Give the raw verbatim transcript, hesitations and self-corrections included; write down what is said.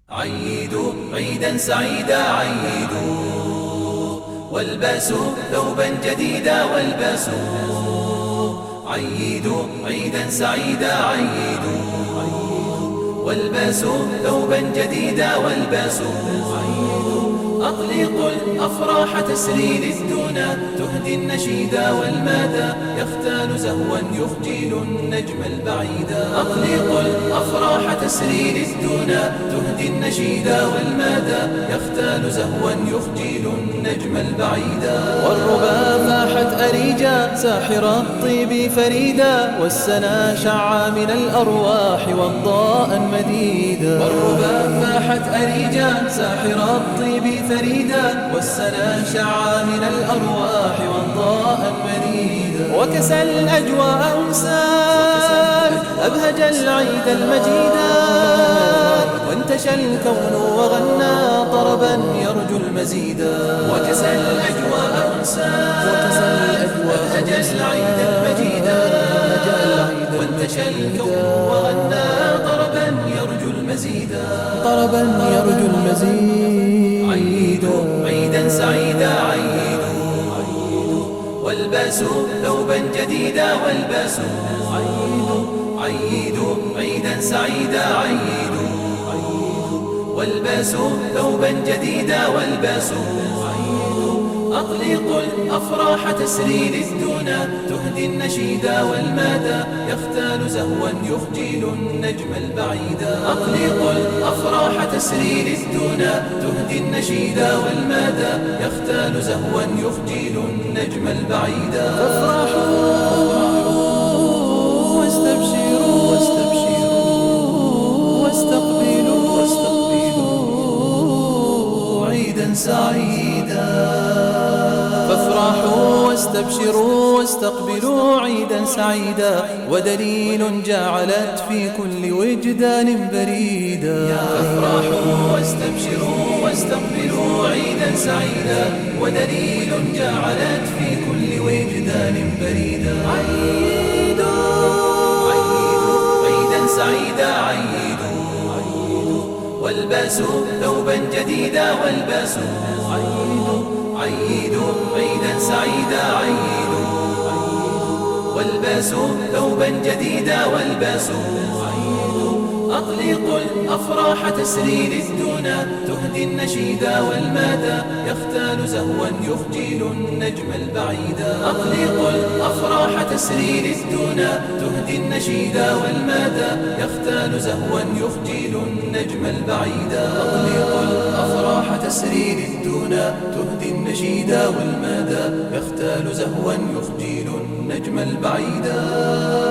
عيدوا عيدا سعيدا عيدوا والبسوا ثوبا جديدا والبسوا عيدوا عيدا سعيدا عيدوا والبسوا ثوبا جديدا والبسوا أطلقوا الأفراح تسري للدنا تهدي النشيد والمادى يختال زهوا يخجل النجم البعيدا أطلقوا الأفراح تسري للدنا تهدي النشيد والمادى يختال زهوا يخجل النجم البعيدا والربا فاحت أريجا ساحر الطيب فريدا والسنا شع من الأرواح والضاء مديدا والربا فاحت أريجا ساحر الطيب فريدا والسنا شع من الأرواح والضاء مريدا وكسى الأجواء أنسان أبهج العيد المجيدا وانتشى الكون وغنى طربا يرجو المزيدا وكسى الأجواء أنسان أبهج العيد المجيدا وانتشى الكون وغنى طربا يرجو المزيدا طربا يرجو المزيد عيدوا عيدا سعيدا عيدوا والبسوا ثوبا جديدا والبسوا عيدوا عيدوا عيدا سعيدا عيدوا والبسوا ثوبا جديدا والبسوا أطلقوا الأفراح تسري للدنا تهدي النشيد والمادى يختال زهوا يخجل النجم البعيدا أطلقوا الأفراح تسري للدنا تهدي النشيد والمادى يختال زهوا يخجل النجم البعيدا فافرحوا واستبشروا واستبشروا واستقبلوا واستقبلوا عيدا سعيدا فافرحوا واستبشروا واستقبلوا عيدا سعيدا ودليل جعلت في كل وجدان بريدا فافرحوا واستبشروا واستقبلوا عيدا سعيدا ودليل جعلت في كل وجدان بريدا عيدوا عيدوا عيدا سعيدا عيدوا والبسوا ثوبا جديدا والبسوا عيدوا عيدوا عيدا سعيدا عيدوا والبسوا ثوبا جديدا والبسوا أطلقوا الأفراح تسري للدنا تهدي النشيد والمادى يختال زهوا يخجل النجم البعيدا أطلقوا الأفراح تسري للدنا تهدي النشيد والمادى يختال زهوا يخجل النجم البعيدا أطلقوا الأفراح تسري للدنا تهدي النشيد والمادى يختال زهوا يخجل النجم البعيدا.